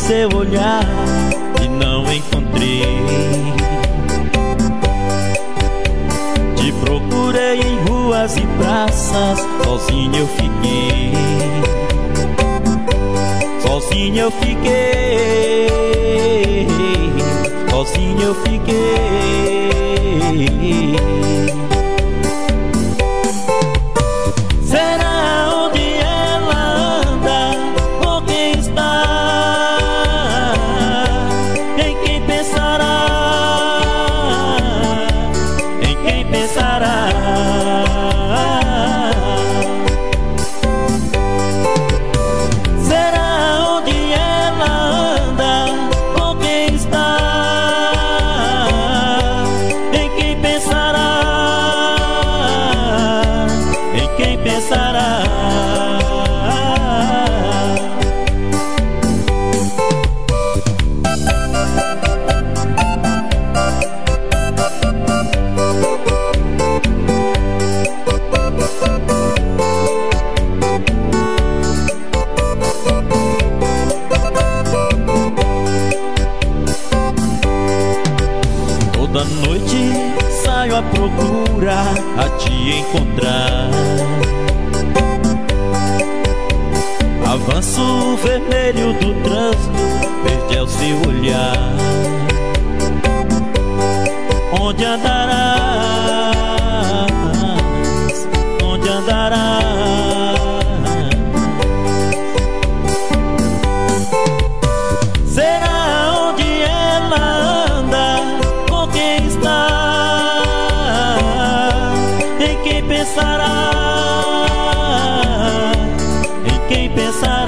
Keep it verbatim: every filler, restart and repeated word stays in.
seu olhar e não encontrei. Te procurei em ruas e praças, sozinho eu fiquei. Sozinho eu fiquei, sozinho eu fiquei. Será onde ela anda, ou quem está? Em quem pensará? Em quem pensará? Toda noite saio à procura a te encontrar. Avanço o vermelho do trânsito, verde é o seu olhar. Onde andarás? Onde andarás? Será onde ela anda? Com quem está? Em quem pensará? Em quem pensará?